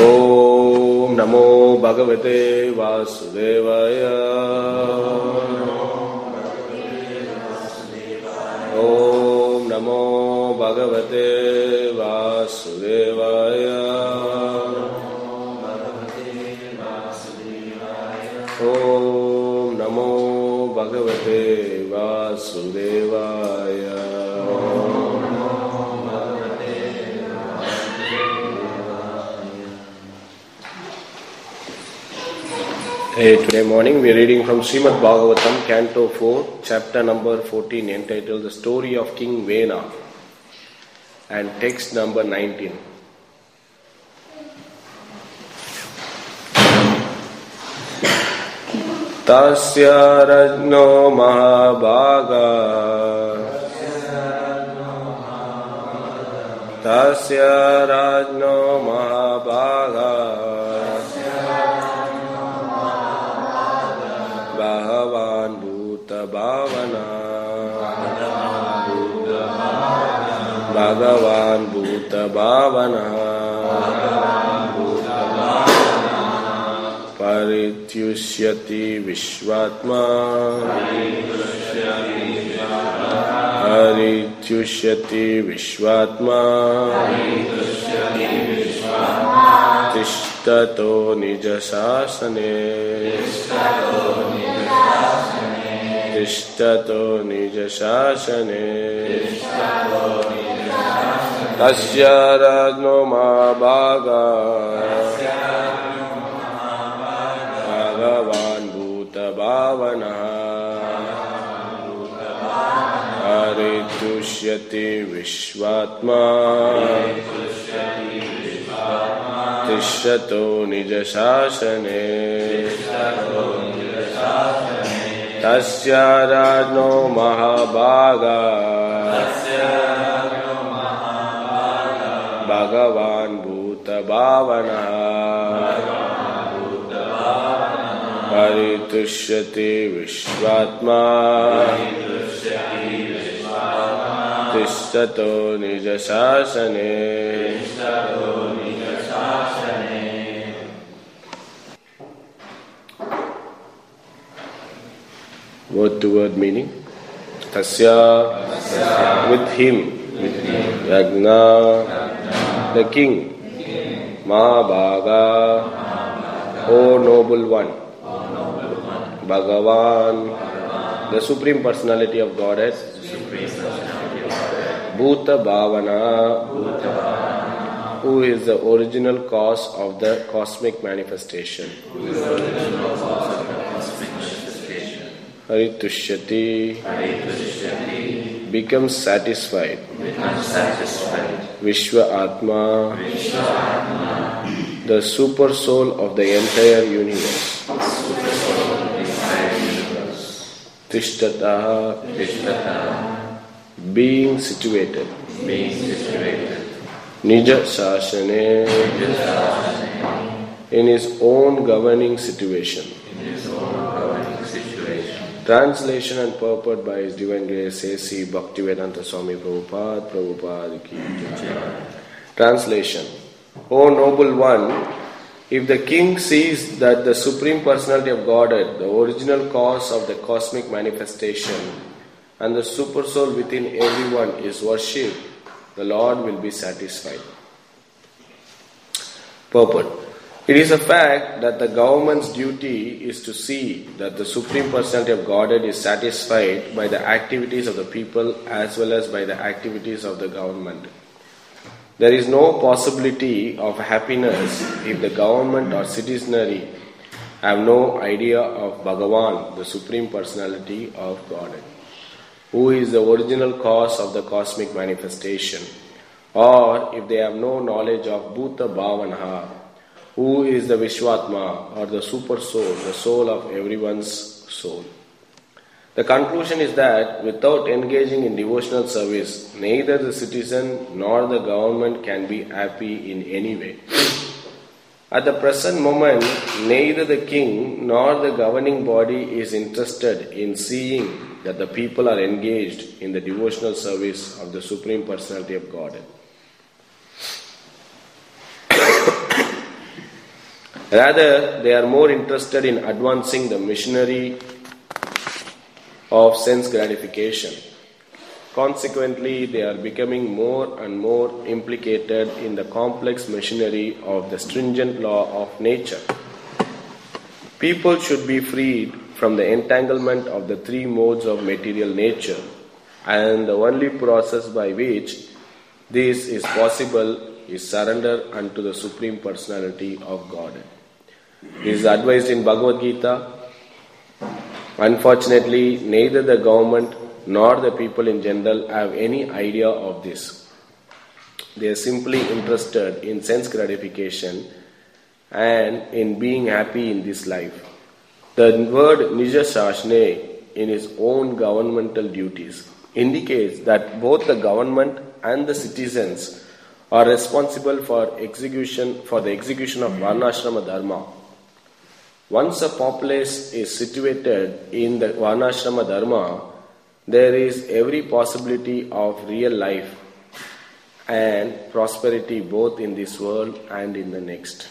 Om Namo Bhagavate Vasudevaya. Om Namo Bhagavate Vasudevaya. Om Namo Bhagavate Vasudevaya. Today morning we are reading from Srimad Bhagavatam, Canto 4, chapter number 14, entitled The Story of King Vena, and text number 19. Tasya Rajno Mahabhaga Tasya Rajno Mahabhaga Bhagavan Bhuta Bhavana Bhagavan Bhuta Bhavana Parityushyati Vishvatma Parityushyati Vishvatma Tishtato Nija Sasane Tishtato Nija Sasane Tasya Rajno Mahabhaga Bhagavan Bhuta Bhavana Parityushyati Vishvatma Tishtato Nija Sasane Tasya Rajno Mahabhaga Bhagavan Bhuta Bhavana Parityushyati Vishvatma Tishtato Nija Sasane. Word to word meaning. Tasya, with him. Yagna, the king. Mahabhaga, O noble one. Bhagavan, the Supreme Personality of Godhead. Bhuta Bhavana, who is the original cause of the cosmic manifestation. Parityushyati, becomes satisfied. Vishwa Atma, the super soul of the entire universe. Tishtata, being situated. Nija Sasane, in his own governing situation. Translation and purport by His Divine Grace A.C. Bhaktivedanta Swami Prabhupada Ki Jai. Translation. O noble one, if the king sees that the Supreme Personality of Godhead, the original cause of the cosmic manifestation, and the super soul within everyone is worshipped, the Lord will be satisfied. Purport. It is a fact that the government's duty is to see that the Supreme Personality of Godhead is satisfied by the activities of the people as well as by the activities of the government. There is no possibility of happiness if the government or citizenry have no idea of Bhagavan, the Supreme Personality of Godhead, who is the original cause of the cosmic manifestation, or if they have no knowledge of Bhuta Bhavana, who is the Vishwatma or the super soul, the soul of everyone's soul. The conclusion is that without engaging in devotional service, neither the citizen nor the government can be happy in any way. At the present moment, neither the king nor the governing body is interested in seeing that the people are engaged in the devotional service of the Supreme Personality of Godhead. Rather, they are more interested in advancing the machinery of sense gratification. Consequently, they are becoming more and more implicated in the complex machinery of the stringent law of nature. People should be freed from the entanglement of the three modes of material nature, and the only process by which this is possible is surrender unto the Supreme Personality of Godhead. This is advised in Bhagavad Gita. Unfortunately, neither the government nor the people in general have any idea of this. They are simply interested in sense gratification and in being happy in this life. The word Nija Shashne in its own governmental duties indicates that both the government and the citizens are responsible for the execution of Varnashrama Dharma. Once a populace is situated in the Varnashrama Dharma, there is every possibility of real life and prosperity both in this world and in the next.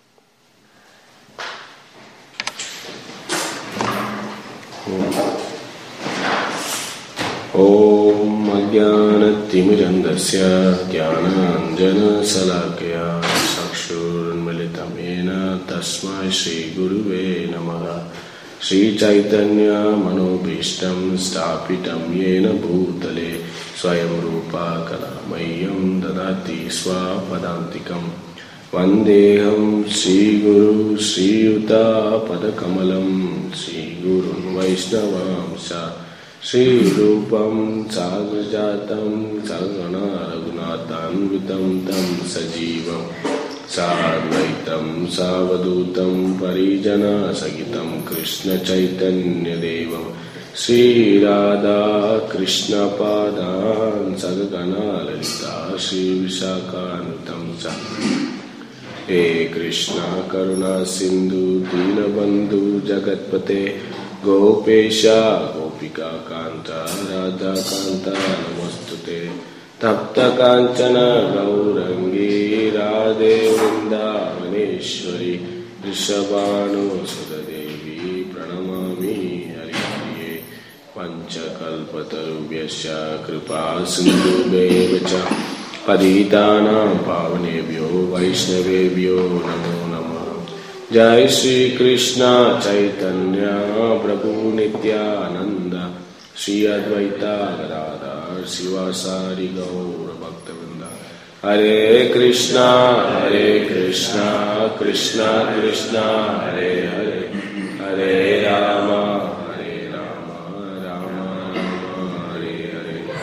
Om Ajnanatimirandasya Jnananjana Salakaya Chakshurunmilitam Yena Tasmai Shri Guruve Namaha Shri Chaitanya Manobhishtam Stapitam Yena Bhutale Swayam Rupa Kalamayam Dadati Swapadantikam Vandeham Shri Guru Shri Yuta Padakamalam Shri Gurun Vaishnavamsa Shri Rupam Sagrajatam Sarvana Raghunathanvitam Tam Sajivam Sadvaitam Savadutam Parijana Sagitam Krishna Chaitanya Devam Shri Radha Krishna Padan Sadgana Lalita Shri Vishakanutam Sa He Krishna Karuna Sindhu Dinabandhu Jagatpate Gopesha Gopika Kanta Radha Kanta Namostute Tapta Kanchana Gaurangi Radhe Vrindavaneshwari Rishabhanu Sudadevi Pranamami Hariye Panchakalpatarubhyasya Kripa Sindhubhyevacha Paditana Pavanebhyo Vaishnavebhyo Namo Namah Jai Shri Krishna Chaitanya Prabhu Nityananda Shri Advaita Gadadhar Sivasari Gaura Bhaktavinda Hare Krishna Krishna Krishna Hare Hare Hare Rama Rama Rama Hare Hare.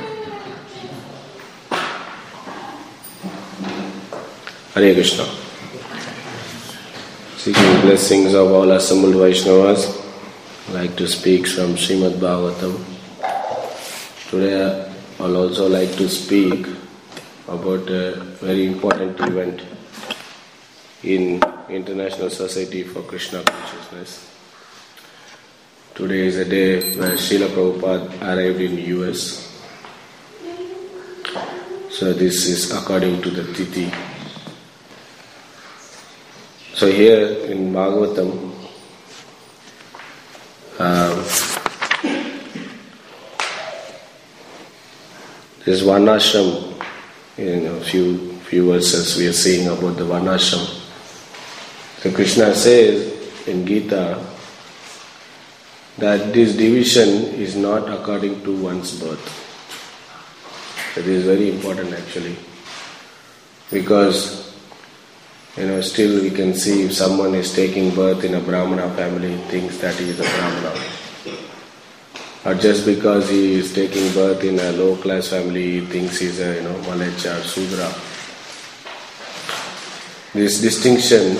Hare Krishna. Seeking blessings of all assembled Vaishnavas, I like to speak from Srimad Bhagavatam. Today I will also like to speak about a very important event in International Society for Krishna Consciousness. Today is a day where Srila Prabhupada arrived in US. So this is according to the Tithi. So here in Bhagavatam, this Varnashram, in a few verses we are seeing about the Varnashram. So Krishna says in Gita that this division is not according to one's birth. It is very important actually, because still we can see if someone is taking birth in a Brahmana family, thinks that he is a Brahmana. Or just because he is taking birth in a low class family, he thinks he is a Malacha or Sudra. This distinction,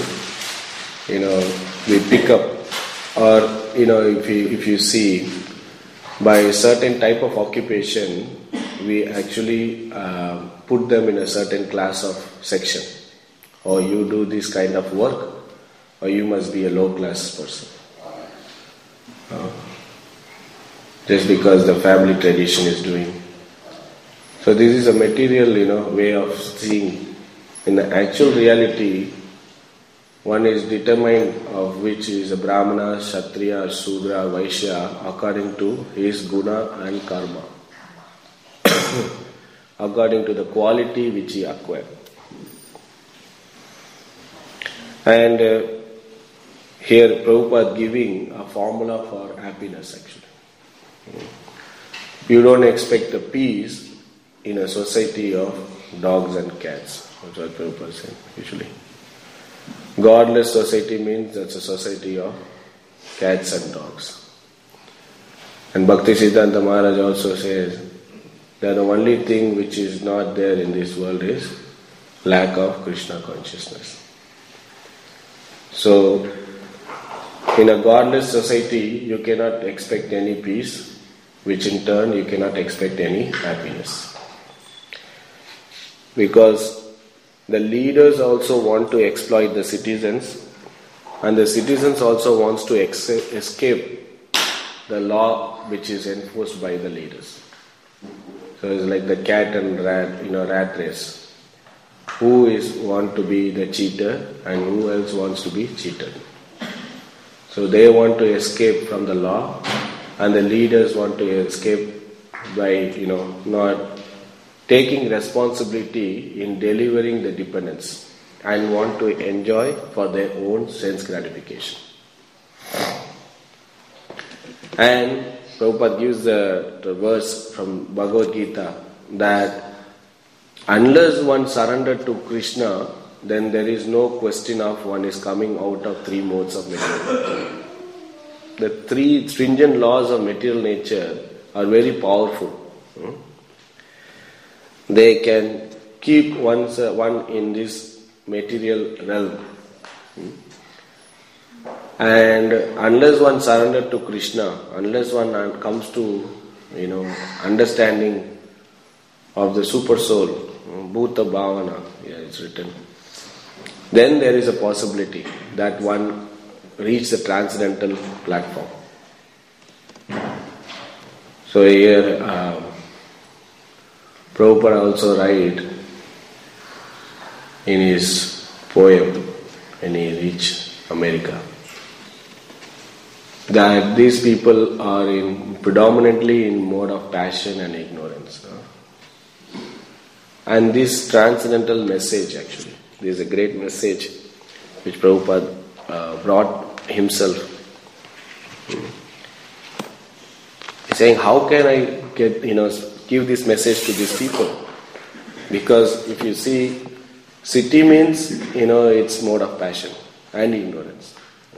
we pick up, or if you see, by a certain type of occupation, we actually put them in a certain class of section. Or you do this kind of work, or you must be a low class person. Just because the family tradition is doing. So this is a material, way of seeing. In the actual reality, one is determined of which is a Brahmana, Kshatriya, Shudra, Vaishya according to his guna and karma, according to the quality which he acquired. And here Prabhupada giving a formula for happiness actually. You don't expect a peace in a society of dogs and cats. That's what Prabhupada said usually. Godless society means that's a society of cats and dogs. And Bhakti Siddhanta Maharaj also says that the only thing which is not there in this world is lack of Krishna consciousness. So, in a godless society, you cannot expect any peace, which in turn you cannot expect any happiness. Because the leaders also want to exploit the citizens, and the citizens also wants to escape the law which is enforced by the leaders. So it's like the cat and rat race. Who want to be the cheater and who else wants to be cheated? So they want to escape from the law, and the leaders want to escape by not taking responsibility in delivering the dependence and want to enjoy for their own sense gratification. And Prabhupada gives the verse from Bhagavad Gita that unless one surrendered to Krishna, then there is no question of one is coming out of three modes of material nature. The three stringent laws of material nature are very powerful. They can keep one in this material realm. And unless one surrenders to Krishna, unless one comes to understanding of the super soul, Bhuta Bhavana, it's written, then there is a possibility that one reach the transcendental platform. So here Prabhupada also write in his poem when he reached America that these people are predominantly in mode of passion and ignorance. And this transcendental message actually, there is a great message which Prabhupada brought himself. He's saying, how can I give this message to these people? Because if you see, city means, it's mode of passion and ignorance.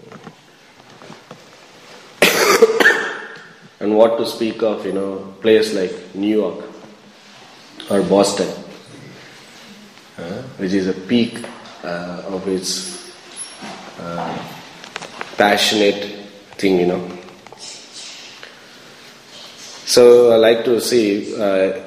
And what to speak of, place like New York or Boston, which is a peak of its passionate thing, So I like to see,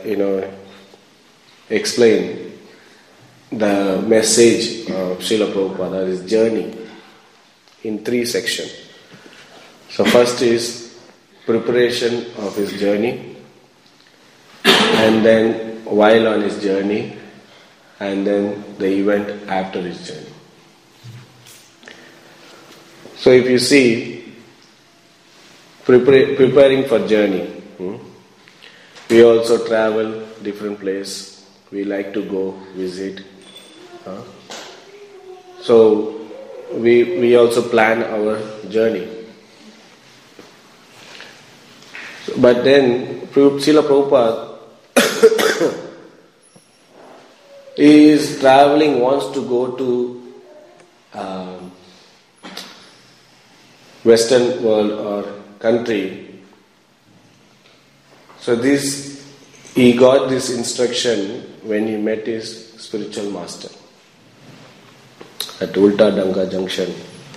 explain the message of Srila Prabhupada, his journey, in three sections. So first is preparation of his journey, and then while on his journey, and then the event after his journey. So if you see, preparing for journey, we also travel different place. We like to go visit. So we also plan our journey. But then Srila Prabhupada is traveling, wants to go to Western world or country. So he got this instruction when he met his spiritual master at Ulta Danga Junction.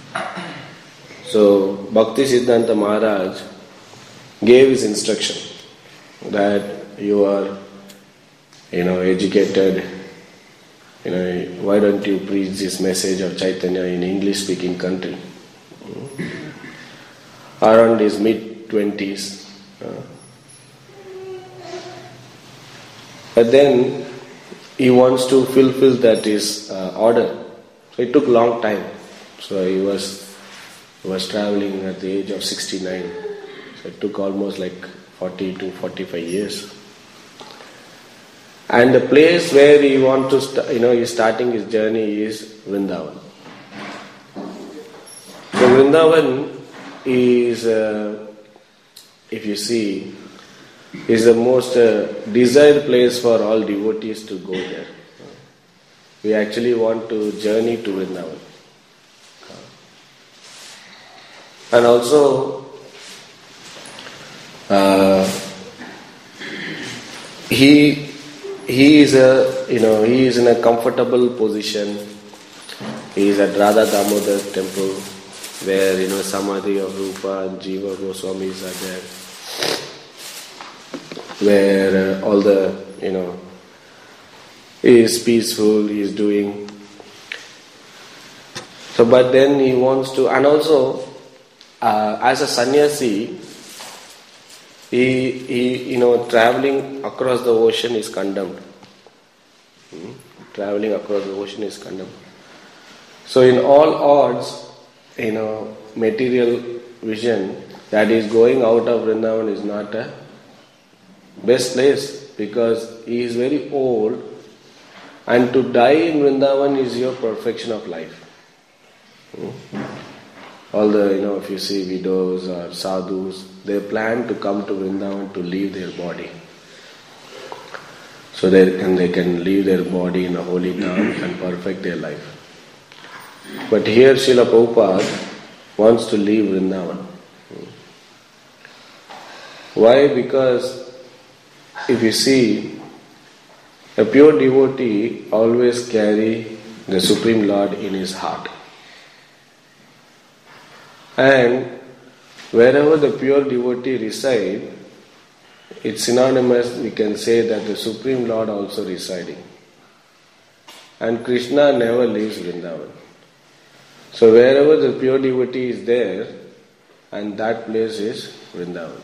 So Bhakti Siddhanta Maharaj gave his instruction that you are, educated, why don't you preach this message of Chaitanya in English-speaking country? Around his mid-20s. But then he wants to fulfill that his order. So it took a long time. So he was traveling at the age of 69. So it took almost like 40 to 45 years. And the place where he want to, he's starting his journey is Vrindavan. So Vrindavan is, if you see, is the most desired place for all devotees to go there. We actually want to journey to Vrindavan. And also, he is in a comfortable position. He is at Radha Damodar temple, where Samadhi of Rupa and Jiva Goswamis are there, where all the he is peaceful, he is doing. So, but then he wants to, and also as a sannyasi, he traveling across the ocean is condemned. Traveling across the ocean is condemned. So in all odds, material vision, that is going out of Vrindavan is not a best place, because he is very old, and to die in Vrindavan is your perfection of life. All the, if you see widows or sadhus, they plan to come to Vrindavan to leave their body. So they can leave their body in a holy town and perfect their life. But here Srila Prabhupada wants to leave Vrindavan. Why? Because if you see, a pure devotee always carry the Supreme Lord in his heart. And wherever the pure devotee reside, it's synonymous, we can say that the Supreme Lord also residing. And Krishna never leaves Vrindavan. So wherever the pure devotee is there, and that place is Vrindavan.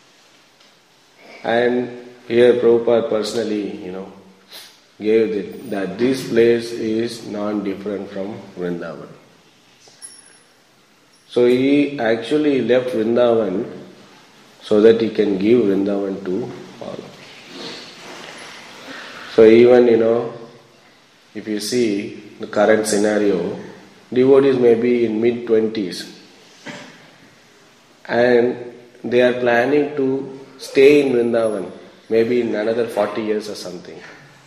And here Prabhupada personally, gave that this place is non-different from Vrindavan. So he actually left Vrindavan so that he can give Vrindavan to all. So even, if you see the current scenario, devotees may be in mid-20s and they are planning to stay in Vrindavan maybe in another 40 years or something.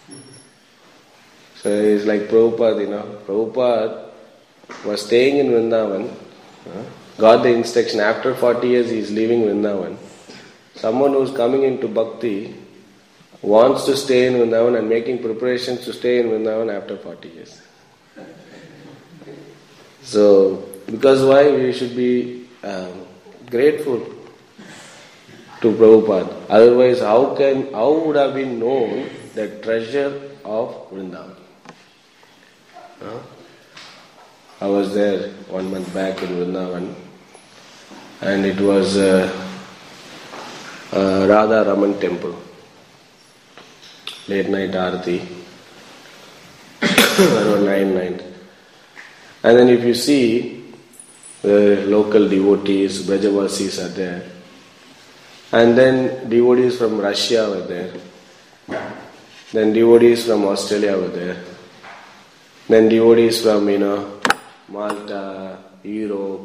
So it's like Prabhupada, Prabhupada was staying in Vrindavan, got the instruction, after 40 years he is leaving Vrindavan. Someone who is coming into bhakti wants to stay in Vrindavan and making preparations to stay in Vrindavan after 40 years. So, because why? We should be grateful to Prabhupada. Otherwise, how would have been known the treasure of Vrindavan? I was there 1 month back in Vrindavan, and it was Radha Raman temple, late night Aarti, around 9. And then if you see, the local devotees, Brajavasis are there, and then devotees from Russia were there, then devotees from Australia were there, then devotees from, Malta, Europe.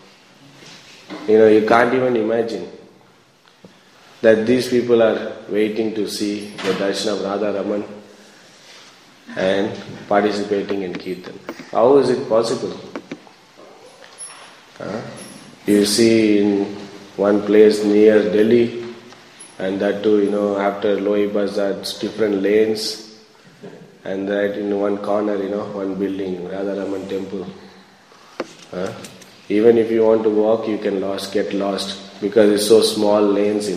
You can't even imagine that these people are waiting to see the darshan of Radha Raman and participating in Kirtan. How is it possible? You see in one place near Delhi, and that too, after Loi Bazaar, it's different lanes, and that in one corner, one building, Radha Raman temple. Even if you want to walk, you can get lost, because it's so small lanes,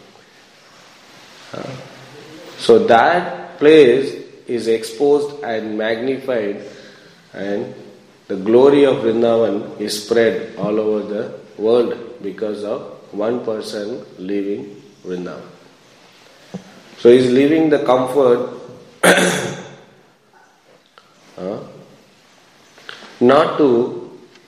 So that place is exposed and magnified, and the glory of Vrindavan is spread all over the world because of one person leaving Vrindavan. So he's leaving the comfort not to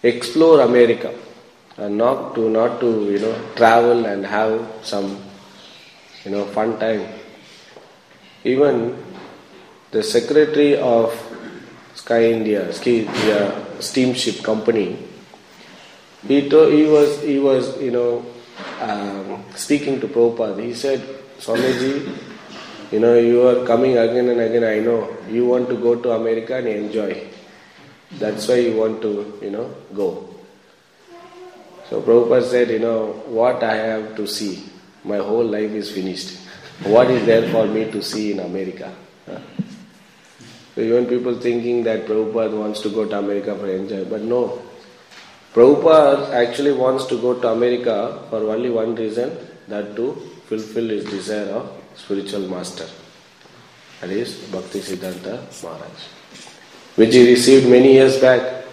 explore America and not to travel and have some fun time. Even the secretary of Sky India steamship company, he was speaking to Prabhupada. He said, Swamiji, you are coming again and again. I know you want to go to America and enjoy. That's why you want to go. So Prabhupada said, what I have to see, my whole life is finished. What is there for me to see in America? So even people thinking that Prabhupada wants to go to America for enjoy, but no. Prabhupada actually wants to go to America for only one reason, that to fulfill his desire of spiritual master. That is Bhaktisiddhanta Maharaj, which he received many years back.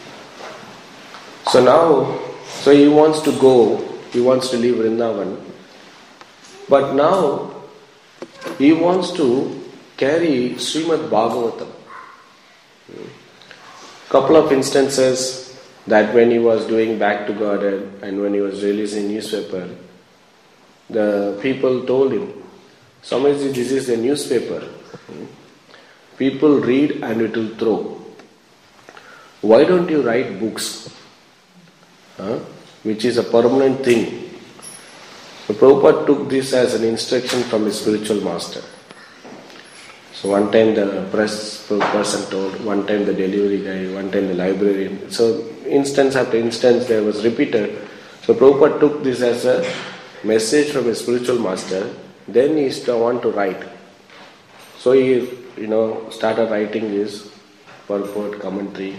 So he wants to go, he wants to leave Vrindavan, but now he wants to carry Srimad Bhagavatam. Couple of instances that when he was doing Back to Godhead and when he was releasing newspaper, the people told him, Swamiji, this is a newspaper. People read and it will throw. Why don't you write books? Which is a permanent thing. So Prabhupada took this as an instruction from his spiritual master. So one time the press person told, one time the delivery guy, one time the librarian. So instance after instance there was repeated. So Prabhupada took this as a message from his spiritual master. Then he want to write. So he started writing his purport, commentary.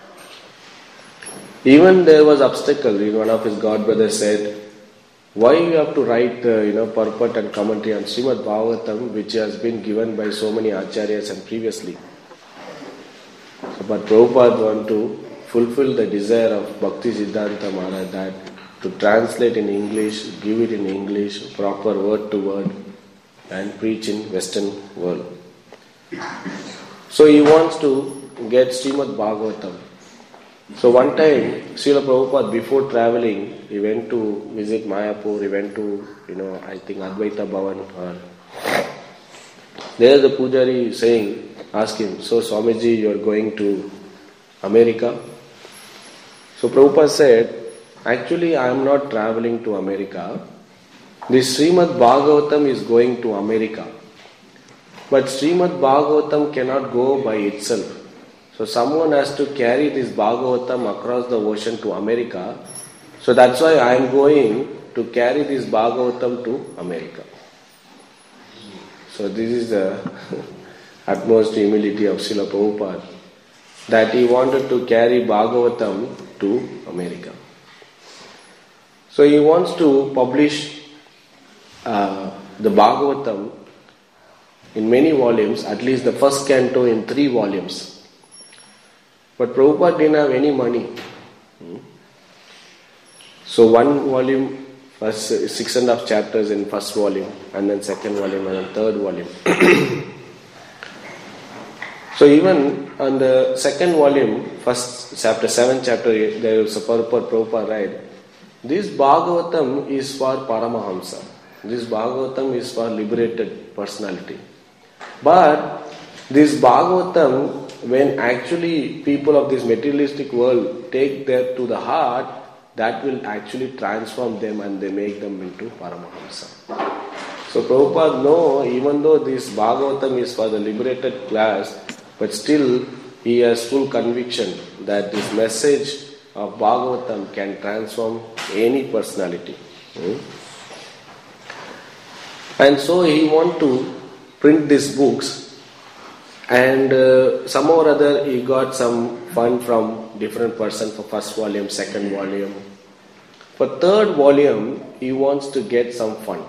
Even there was obstacle. One of his god brothers said, why you have to write purport and commentary on Srimad Bhagavatam, which has been given by so many acharyas and previously. But Prabhupada want to fulfill the desire of Bhaktisiddhanta Maharaj, that to translate in English, give it in English, proper word to word, and preach in Western world. So he wants to get Srimad Bhagavatam. So one time, Srila Prabhupada, before traveling, he went to visit Mayapur, he went to, I think Advaita Bhavan. There the Pujari is saying, ask him, so Swamiji, you are going to America? So Prabhupada said, actually I am not traveling to America. This Srimad Bhagavatam is going to America. But Srimad Bhagavatam cannot go by itself. So someone has to carry this Bhagavatam across the ocean to America. So that's why I am going to carry this Bhagavatam to America. So this is the utmost humility of Srila Prabhupada, that he wanted to carry Bhagavatam to America. So he wants to publish the Bhagavatam in many volumes, at least the first canto in 3 volumes. But Prabhupada didn't have any money. So one volume, first 6.5 chapters in first volume, and then second volume, and then third volume. So even on the second volume, first chapter, 7th chapter, there is a purport Prabhupada write, this Bhagavatam is for Paramahamsa. This Bhagavatam is for liberated personality. But this Bhagavatam, when actually people of this materialistic world take that to the heart, that will actually transform them and they make them into Paramahamsa. So Prabhupada know, even though this Bhagavatam is for the liberated class, but still he has full conviction that this message of Bhagavatam can transform any personality. And so he want to print these books. And somehow or other he got some fund from different person for first volume, second volume. For third volume, he wants to get some fund.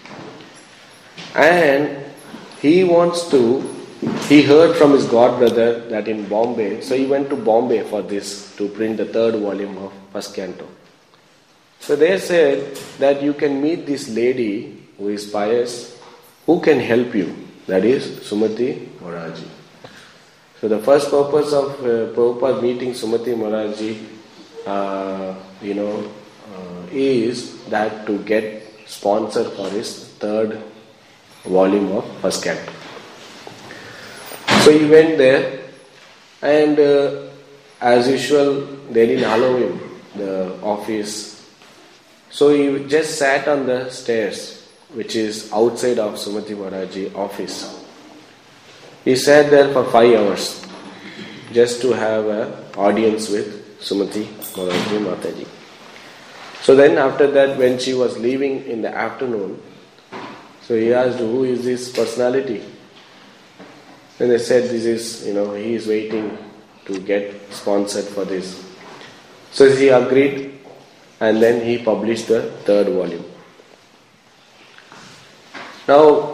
And he heard from his god brother that in Bombay, so he went to Bombay for this, to print the third volume of first canto. So they said that you can meet this lady who is pious, who can help you. That is Sumati Moraji. So the first purpose of Prabhupada meeting Sumati Moraji is that to get sponsored for his third volume of First Canto. So he went there, and as usual, they didn't allow him the office. So he just sat on the stairs, which is outside of Sumati Maharaji office. He sat there for 5 hours just to have an audience with Sumati Maharaji Mataji. So then after that, when she was leaving in the afternoon, so he asked, who is this personality? Then they said, this is, he is waiting to get sponsored for this. So he agreed, and then he published the third volume. Now,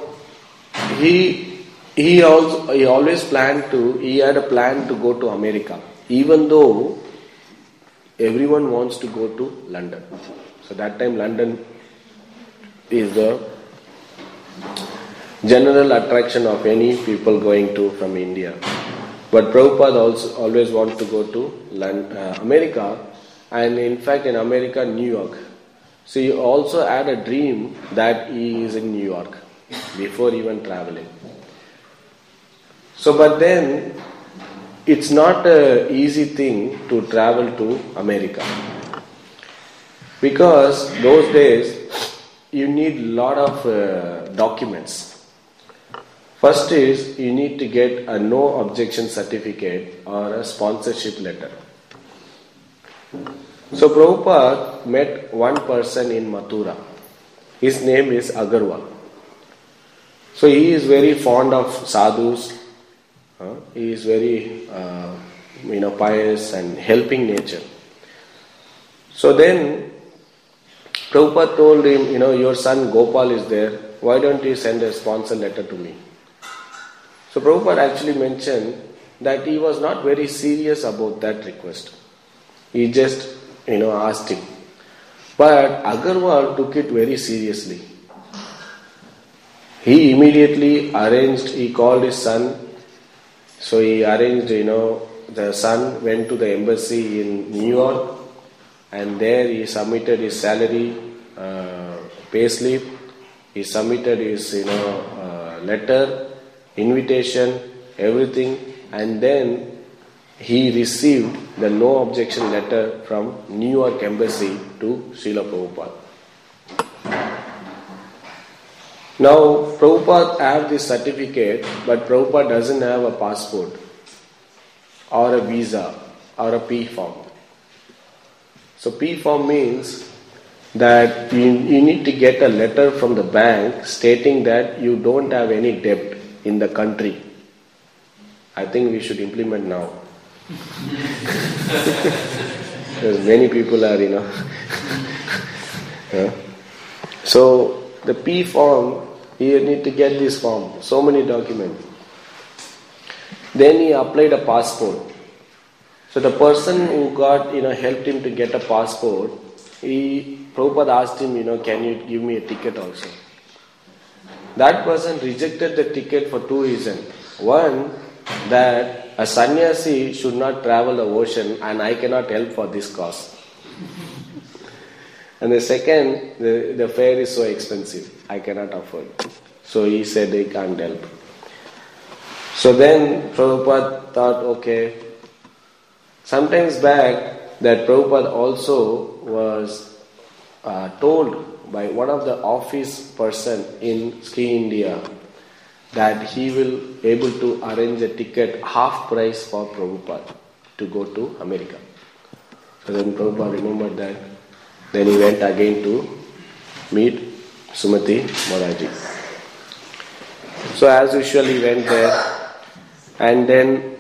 he always he had a plan to go to America, even though everyone wants to go to London. So that time London is the general attraction of any people going to from India. But Prabhupada also always wanted to go to America, and in fact in America, New York. So he also had a dream that he is in New York before even traveling. So but then it's not an easy thing to travel to America, because those days you need a lot of documents. First is you need to get a no objection certificate or a sponsorship letter. So Prabhupada met one person in Mathura. His name is Agarwal. So he is very fond of sadhus. He is very pious and helping nature. So then Prabhupada told him, your son Gopal is there, why don't you send a sponsor letter to me? So Prabhupada actually mentioned that he was not very serious about that request. He just, asked him. But Agarwal took it very seriously. He immediately he called his son. So he arranged, the son went to the embassy in New York, and there he submitted his salary, payslip, he submitted his, letter, invitation, everything, and then he received the no objection letter from New York embassy to Srila Prabhupada. Now Prabhupada have this certificate, but Prabhupada doesn't have a passport or a visa or a P form. So P form means that you need to get a letter from the bank stating that you don't have any debt in the country. I think we should implement now. Because many people are, So the P form, you need to get this form, so many documents. Then he applied a passport. So the person who helped him to get a passport, Prabhupada asked him, can you give me a ticket also? That person rejected the ticket for 2 reasons. One, that a sannyasi should not travel the ocean and I cannot help for this cause. And the second, the fare is so expensive, I cannot afford. So he said he can't help. So then Prabhupada thought, okay. Sometimes back that Prabhupada also was told by one of the office person in Ski India that he will able to arrange a ticket half price for Prabhupada to go to America. So then Prabhupada remembered that. Then he went again to meet Sumati Maharaji. So as usual he went there, and then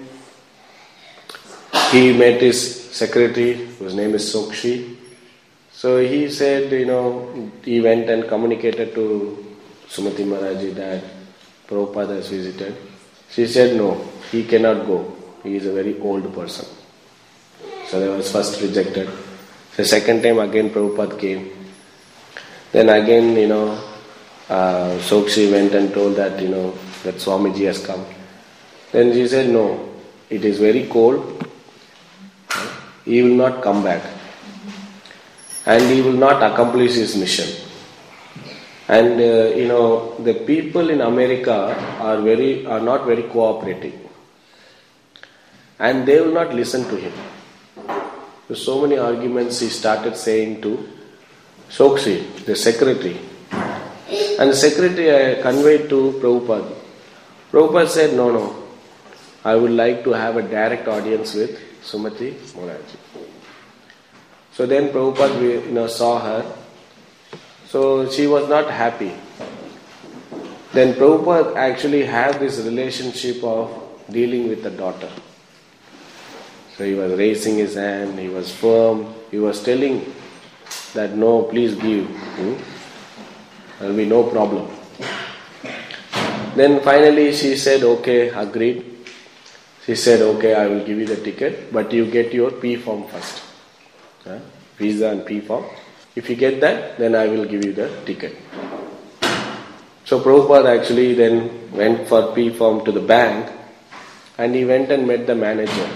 he met his secretary, whose name is Sokshi. So he said, he went and communicated to Sumati Maharaji that Prabhupada has visited. She said, no, he cannot go. He is a very old person. So that was first rejected. The second time again Prabhupada came. Then again, Sokshi went and told that, that Swamiji has come. Then she said, no, it is very cold. he will not come back. And he will not accomplish his mission. And the people in America are not very cooperative. And they will not listen to him. So many arguments he started saying to Shokshi, the secretary. And the secretary conveyed to Prabhupada. Prabhupada said, no, I would like to have a direct audience with Sumati Moraji. So then Prabhupada saw her. So she was not happy. Then Prabhupada actually had this relationship of dealing with the daughter. So he was raising his hand, he was firm, he was telling that no, please give. There will be no problem. Then finally she said, okay, agreed. She said, okay, I will give you the ticket, but you get your P form first. Visa and P form. If you get that, then I will give you the ticket. So Prabhupada actually then went for P form to the bank, and he went and met the manager.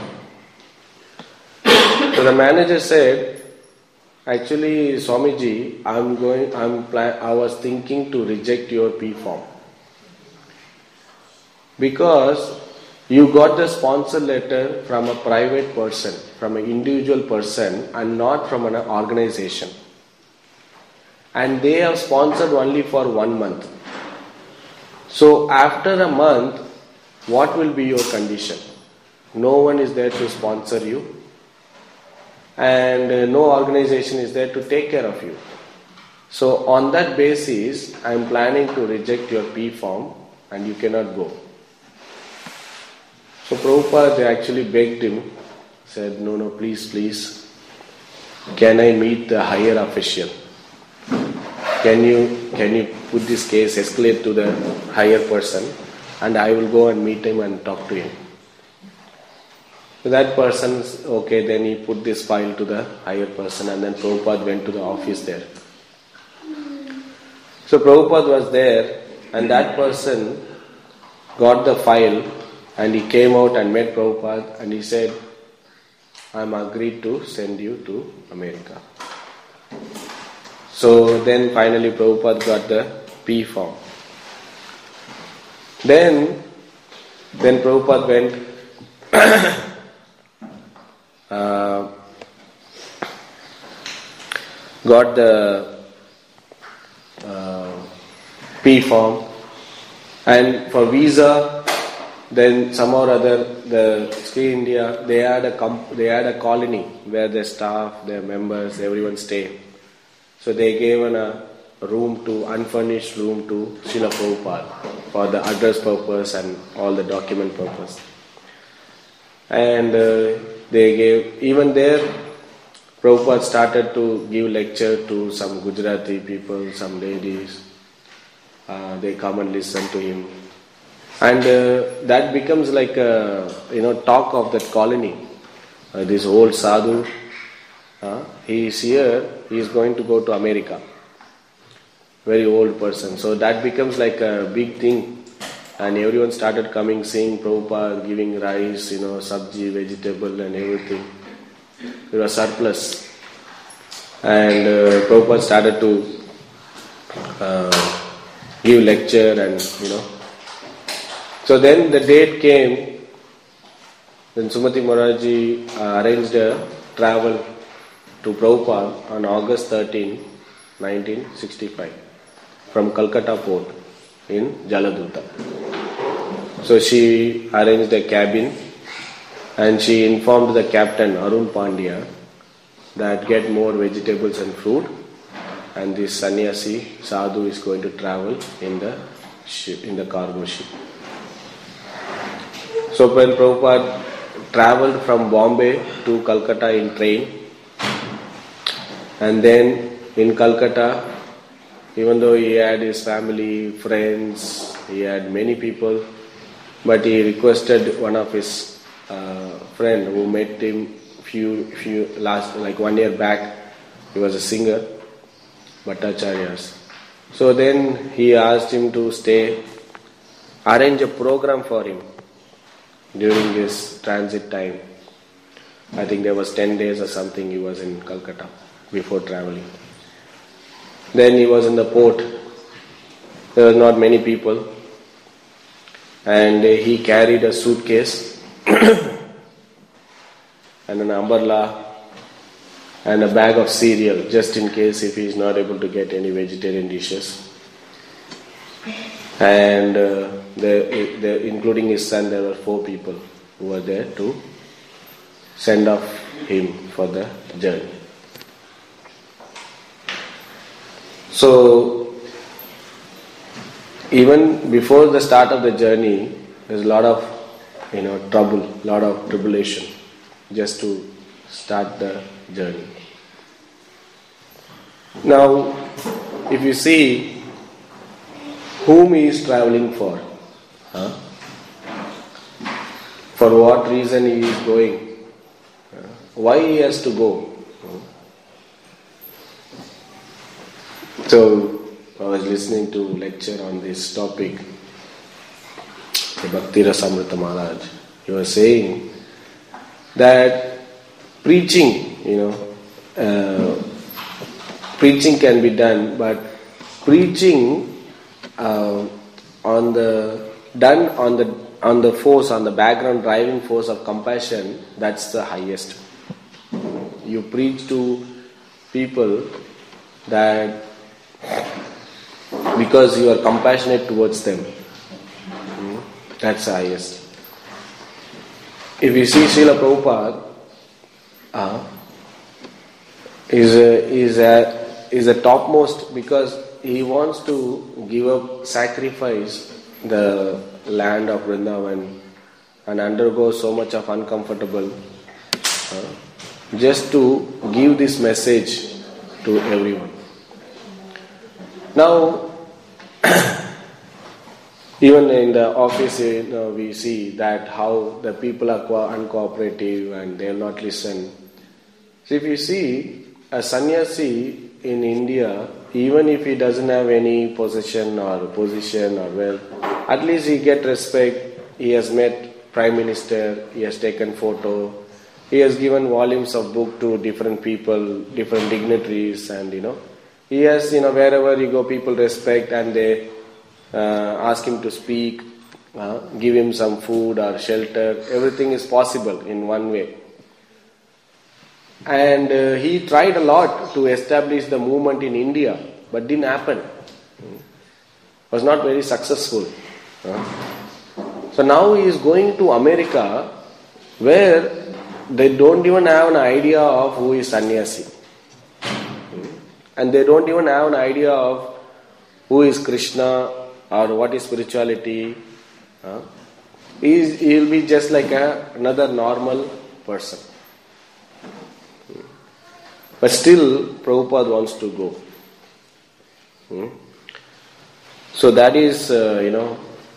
So the manager said, actually Swamiji, I was thinking to reject your P form. Because you got the sponsor letter from a private person, from an individual person, and not from an organization. And they have sponsored only for 1 month. So after a month, what will be your condition? No one is there to sponsor you, and no organization is there to take care of you. So on that basis, I am planning to reject your P form and you cannot go. So Prabhupada actually begged him, said, no, please, can I meet the higher official? Can you put this case, escalate to the higher person, and I will go and meet him and talk to him. So that person, okay, then he put this file to the higher person, and then Prabhupada went to the office there. So Prabhupada was there, and that person got the file, and he came out and met Prabhupada, and he said, I am agreed to send you to America. So then finally Prabhupada got the P form. Then Prabhupada went got the P form, and for visa, then somehow or other the Sri India, they had a colony where the staff, their members, everyone stay. So they gave a unfurnished room to Srila Prabhupada for the address purpose and all the document purpose. And they gave, even there, Prabhupada started to give lecture to some Gujarati people, some ladies. They come and listen to him. And that becomes like a talk of that colony. This old sadhu, he is here, he is going to go to America. Very old person. So that becomes like a big thing. And everyone started coming, seeing Prabhupada giving rice, sabji, vegetable and everything. There was surplus. And Prabhupada started to give lecture and, So then the date came, then Sumati Moraji arranged a travel to Prabhupada on August 13, 1965 from Calcutta port in Jaladuta. So she arranged a cabin and she informed the captain Arun Pandya that get more vegetables and fruit, and this sannyasi sadhu is going to travel in the ship, in the cargo ship. So when Prabhupada travelled from Bombay to Calcutta in train, and then in Calcutta, even though he had his family, friends, he had many people, but he requested one of his friend who met him like 1 year back. He was a singer, Bhattacharyas. So then he asked him to stay, arrange a program for him during his transit time. I think there was 10 days or something he was in Calcutta before traveling. Then he was in the port. There were not many people. And he carried a suitcase and an umbrella and a bag of cereal, just in case if he is not able to get any vegetarian dishes. And including his son, there were 4 people who were there to send off him for the journey. So, even before the start of the journey, there's a lot of trouble, lot of tribulation, just to start the journey. Now, if you see whom he is traveling for, for what reason he is going, why he has to go. So, I was listening to a lecture on this topic. Bhakti Rasamrita Maharaj, he was saying that preaching, preaching can be done, but preaching on the force, on the background driving force of compassion, that's the highest. You preach to people that because you are compassionate towards them, that's the highest. If you see Srila Prabhupada is a topmost, because he wants to give up, sacrifice the land of Vrindavan and undergo so much of uncomfortable just to give this message to everyone. Now, even in the office, we see that how the people are uncooperative and they will not listen. So if you see a sannyasi in India, even if he doesn't have any possession or position or wealth, at least he get respect. He has met Prime Minister, he has taken photo, he has given volumes of book to different people, different dignitaries, and he has, wherever you go, people respect and they ask him to speak, give him some food or shelter. Everything is possible in one way. And he tried a lot to establish the movement in India, but didn't happen. Was not very successful. So now he is going to America, where they don't even have an idea of who is sannyasi. And they don't even have an idea of who is Krishna or what is spirituality. He will be just like another normal person. But still, Prabhupada wants to go. So that is, the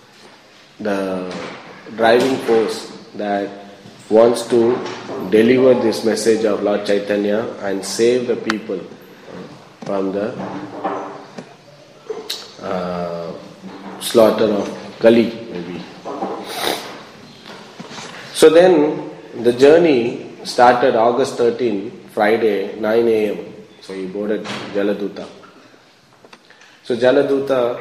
driving force that wants to deliver this message of Lord Chaitanya and save the people from the slaughter of Kali, maybe. So then, the journey started August 13, Friday, 9 a.m. So he boarded Jaladuta. So Jaladuta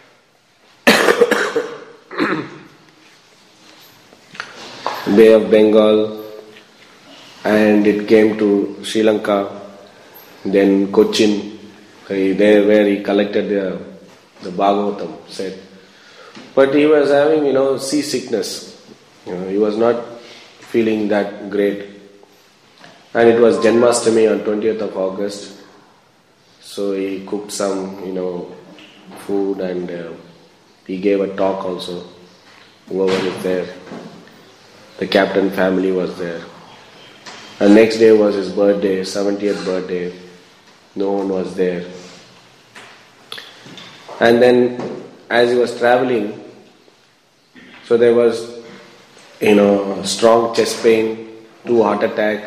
Bay of Bengal, and it came to Sri Lanka, then Cochin, there where he collected the Bhagavatam, said. But he was having, seasickness. He was not feeling that great. And it was Janmashtami on 20th of August. So he cooked some, food, and he gave a talk also. Whoever is there. The captain family was there. And next day was his birthday, 70th birthday. No one was there. And then as he was traveling, so there was, strong chest pain, 2 heart attack.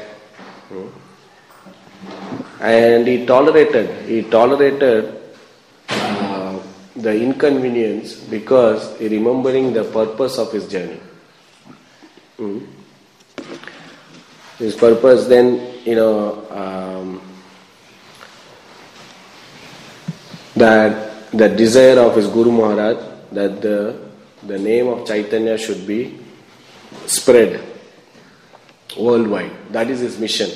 And he tolerated the inconvenience because he remembering the purpose of his journey. His purpose then, that the desire of his Guru Maharaj, that the name of Chaitanya should be spread worldwide. That is his mission.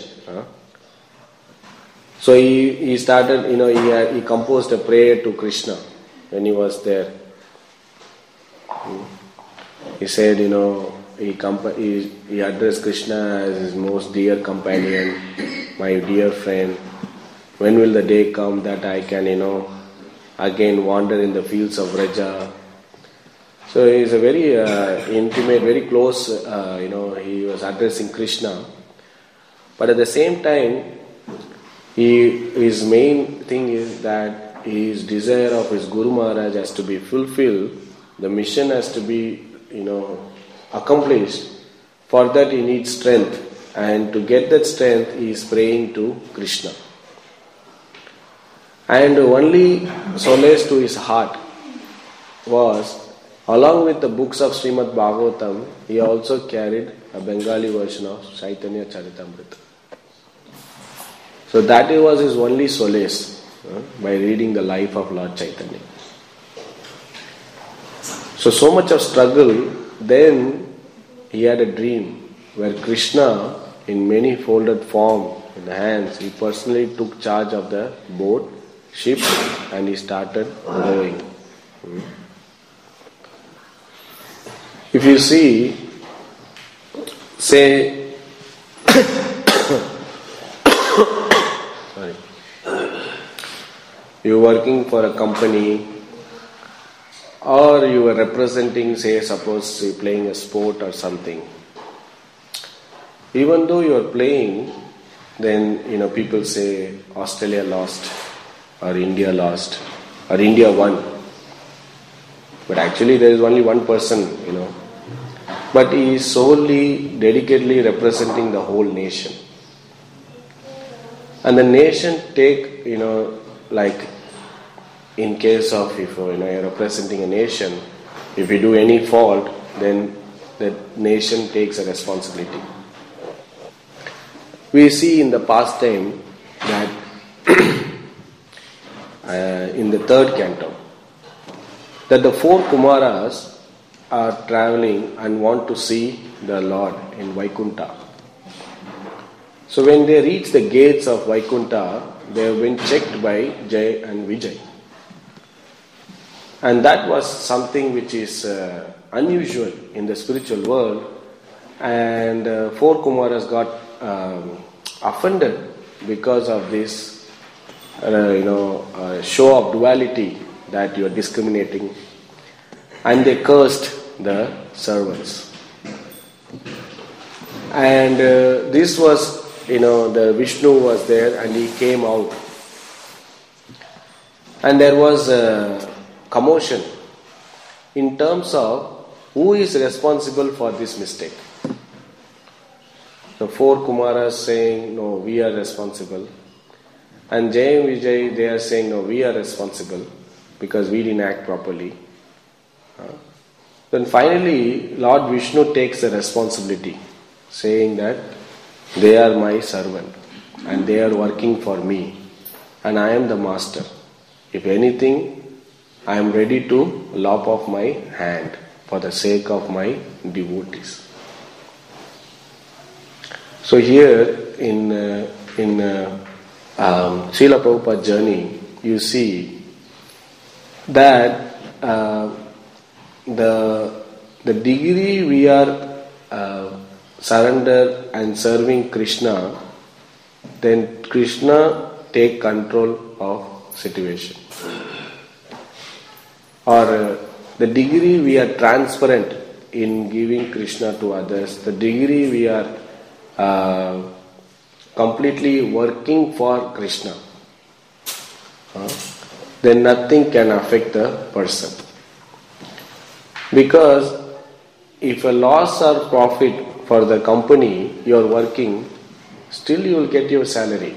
So he started, he composed a prayer to Krishna when he was there. He said, he addressed Krishna as his most dear companion, my dear friend. When will the day come that I can, again wander in the fields of Vraja? So he is a very intimate, very close, he was addressing Krishna. But at the same time, his main thing is that his desire of his Guru Maharaj has to be fulfilled. The mission has to be, accomplished. For that he needs strength. And to get that strength, he is praying to Krishna. And only solace to his heart was, along with the books of Srimad Bhagavatam, he also carried a Bengali version of Chaitanya Charitamrita. So that was his only solace by reading the life of Lord Chaitanya. So much of struggle, then he had a dream where Krishna, in many folded form in the hands, he personally took charge of the boat, ship, and he started rowing. If you see, say, you're working for a company, or you are representing, say, suppose you're playing a sport or something. Even though you are playing, then, people say Australia lost, or India lost, or India won. But actually there is only one person, But he is solely, dedicatedly representing the whole nation. And the nation take, like in case of if you're representing a nation, if you do any fault, then the nation takes a responsibility. We see in the past time that in the third canto, that the four Kumaras are traveling and want to see the Lord in Vaikunta. So when they reach the gates of Vaikunta, they have been checked by Jay and Vijay. And that was something which is unusual in the spiritual world. And four Kumaras got offended because of this, show of duality that you are discriminating. And they cursed the servants. And this was, the Vishnu was there and he came out. And there was a commotion in terms of who is responsible for this mistake. The four Kumaras saying, no, we are responsible. And Jay and Vijay, they are saying, no, we are responsible because we didn't act properly. Then finally, Lord Vishnu takes the responsibility, saying that they are my servant and they are working for me and I am the master. If anything, I am ready to lop off my hand for the sake of my devotees. So here in Srila Prabhupada's journey, you see that the degree we are surrender and serving Krishna, then Krishna take control of situation. Or the degree we are transparent in giving Krishna to others, the degree we are completely working for Krishna, then nothing can affect the person. Because if a loss or profit for the company you are working, still you will get your salary.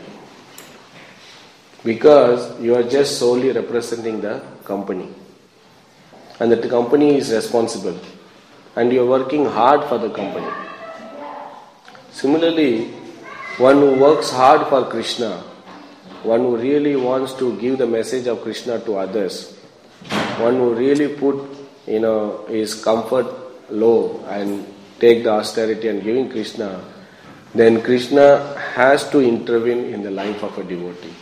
Because you are just solely representing the company. And the company is responsible. And you are working hard for the company. Similarly, one who works hard for Krishna, one who really wants to give the message of Krishna to others, one who really put his comfort low and take the austerity and giving Krishna, then Krishna has to intervene in the life of a devotee.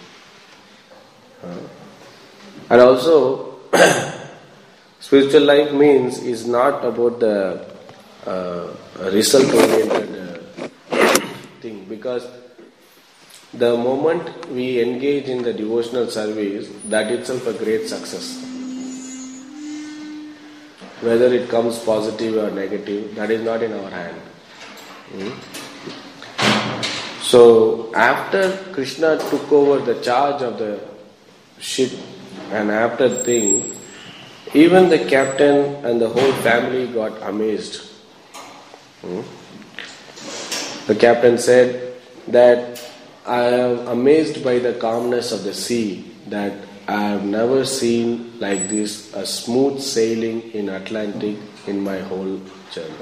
And also, spiritual life means is not about the result-oriented thing, because the moment we engage in the devotional service, that itself a great success. Whether it comes positive or negative, that is not in our hand. So after Krishna took over the charge of the ship, and after thing, even the captain and the whole family got amazed. The captain said that, I am amazed by the calmness of the sea, that I have never seen like this a smooth sailing in Atlantic in my whole journey.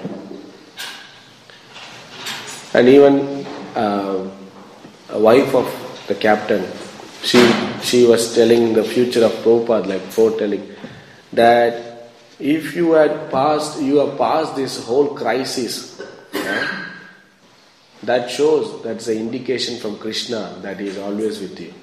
And even a wife of the captain, she was telling the future of Prabhupada, like foretelling, that if you have passed this whole crisis, that shows, that's an indication from Krishna that he is always with you.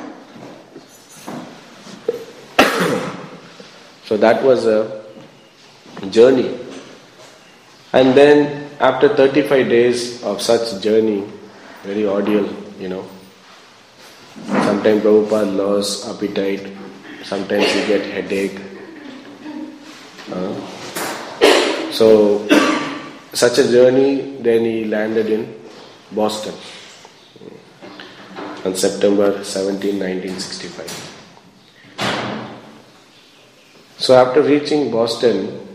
So that was a journey. And then after 35 days of such journey, very ordeal, sometimes Prabhupada lost appetite, sometimes he get headache. So such a journey, then he landed in Boston on September 17, 1965. So after reaching Boston,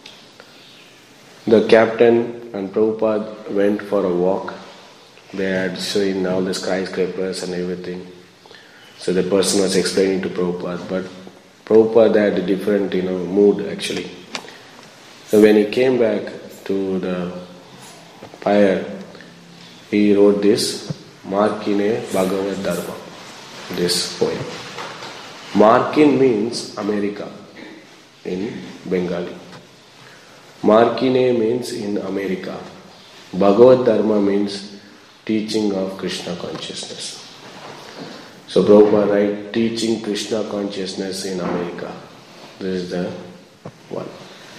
the captain and Prabhupada went for a walk. They had seen all the skyscrapers and everything. So the person was explaining to Prabhupada, but Prabhupada had a different mood actually. So when he came back to the pyre, he wrote this Markine Bhagavad Dharma, this poem. Markin means America in Bengali. Markine means in America. Bhagavad Dharma means teaching of Krishna consciousness. So Prabhupada writes, teaching Krishna consciousness in America. This is the one.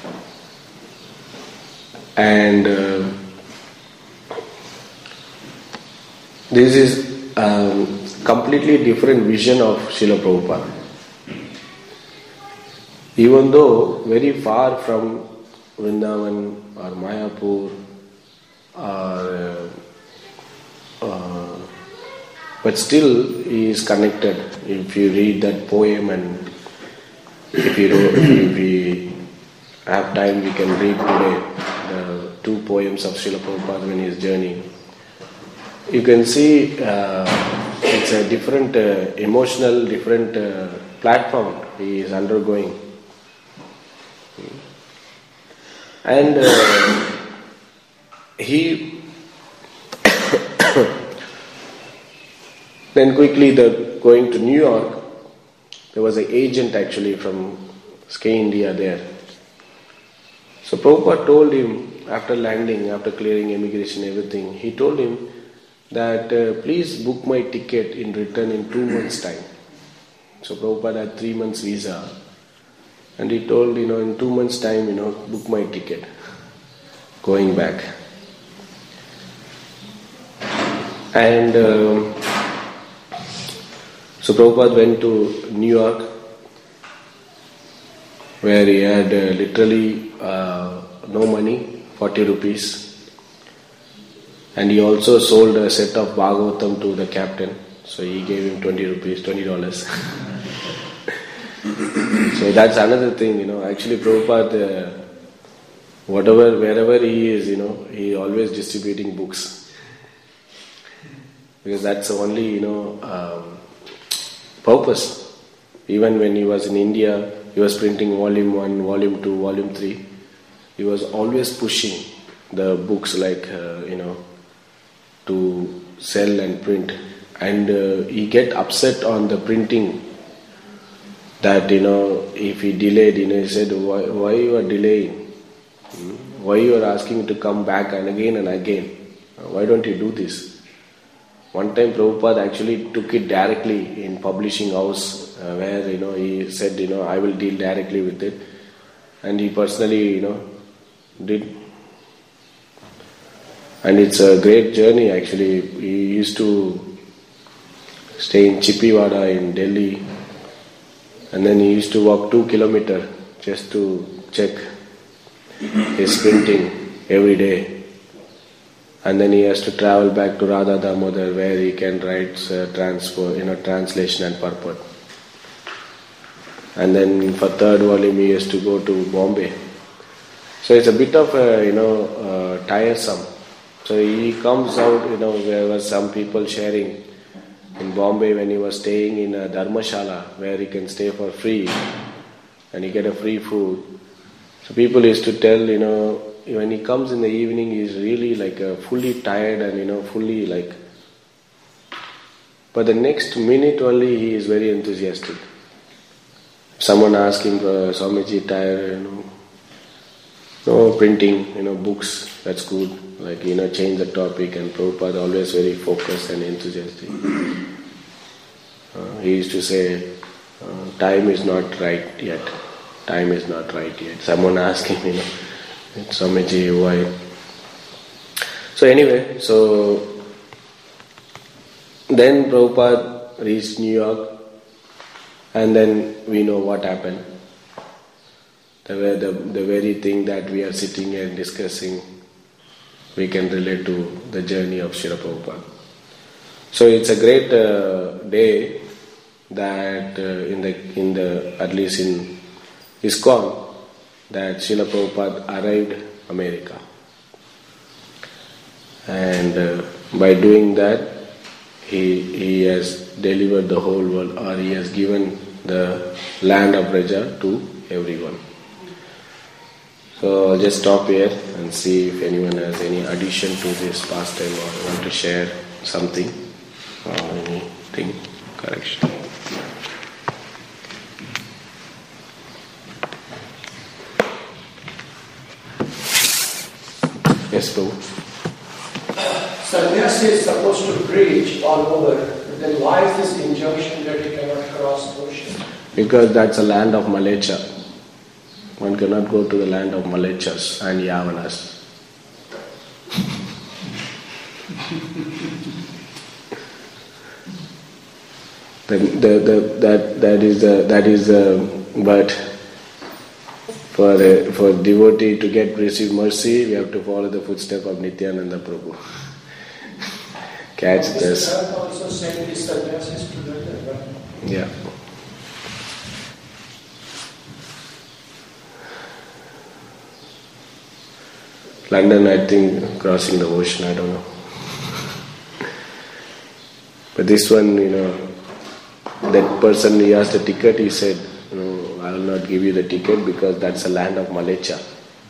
And this is completely different vision of Srila Prabhupada. Even though very far from Vrindavan or Mayapur, but still he is connected. If you read that poem, and if we have time, we can read today the two poems of Srila Prabhupada when he is journeying. You can see it's a different emotional, different platform he is undergoing. And he then quickly going to New York, there was an agent actually from Sky India there. So Prabhupada told him, after landing, after clearing immigration, everything, he told him that please book my ticket in return in 2 months' time. So Prabhupada had 3 months visa, and he told, in 2 months' time, book my ticket, going back. And so Prabhupada went to New York, where he had literally no money, 40 rupees. And he also sold a set of Bhagavatam to the captain. So he gave him 20 rupees, $20. So that's another thing, Actually Prabhupada, wherever he is, he always distributing books. Because that's the only, purpose. Even when he was in India, he was printing volume 1, volume 2, volume 3. He was always pushing the books like, to sell and print, and he get upset on the printing that if he delayed, he said, why you are delaying? Why you are asking to come back and again? Why don't you do this? One time Prabhupada actually took it directly in publishing house, where he said, I will deal directly with it, and he personally did. And it's a great journey actually. He used to stay in Chippiwada in Delhi, and then he used to walk 2 kilometers just to check his printing every day. And then he has to travel back to Radha Damodar, where he can write translation and purport. And then for third volume he has to go to Bombay. So it's a bit of tiresome. So he comes out, there were some people sharing in Bombay when he was staying in a Dharmashala, where he can stay for free and he get a free food. So people used to tell, when he comes in the evening, he's really fully tired and fully but the next minute only he is very enthusiastic. Someone asks him, Swamiji, tired, no printing, books, that's good. Change the topic, and Prabhupada always very focused and enthusiastic. He used to say, time is not right yet. Time is not right yet. Someone asked him, Swamiji, why? So anyway, then Prabhupada reached New York, and then we know what happened. The very thing that we are sitting here discussing, we can relate to the journey of Srila Prabhupada. So it's a great day that in the at least in ISKCON, that Srila Prabhupada arrived America. And by doing that, he has delivered the whole world, or he has given the land of Braja to everyone. So I'll just stop here and see if anyone has any addition to this pastime or want to share something or anything, correction. Yes, Prabhu. Sannyasi is supposed to preach all over, but then why is this injunction that he cannot cross the ocean? Because that's a land of Malecha. One cannot go to the land of Malechas and Yavanas. That is but for devotee to receive mercy, we have to follow the footsteps of Nityananda Prabhu. Catch this. Also sent his sannyasis to London, right? Yeah. London, I think, crossing the ocean, I don't know. But this one, that person, he asked a ticket, he said, I will not give you the ticket because that's a land of Malecha.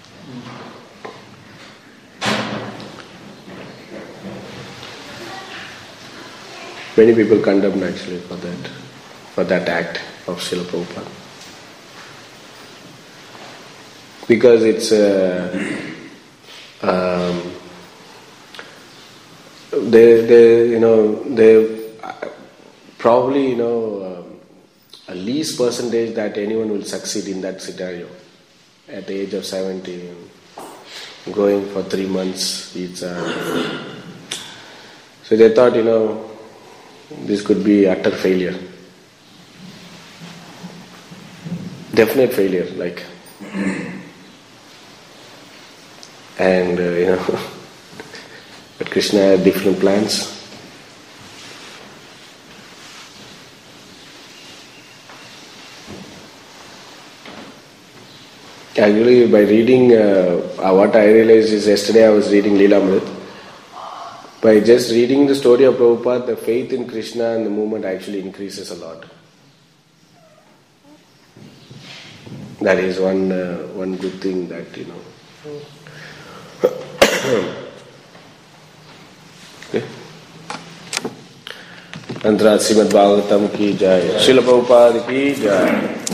Many people condemned actually for that act of Srila Prabhupada. Because it's they probably a least percentage that anyone will succeed in that scenario at the age of 70, going for 3 months. It's so they thought this could be utter failure, definite failure, and but Krishna had different plans. Actually, by reading, what I realized is yesterday I was reading Leelamrit. By just reading the story of Prabhupada, the faith in Krishna and the movement actually increases a lot. That is one good thing that Okay. अंतराज Shrimad Bhagavatam की जय, श्रील प्रभुपाद की जय।